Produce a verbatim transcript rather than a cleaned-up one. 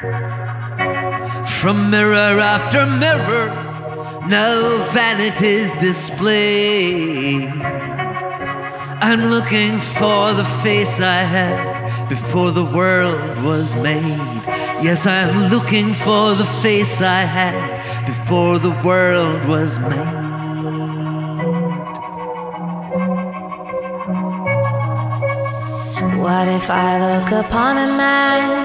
From mirror after mirror, now vanity's displayed. I'm looking for the face I had before the world was made. Yes, I'm looking for the face I had before the world was made. What if I look upon a man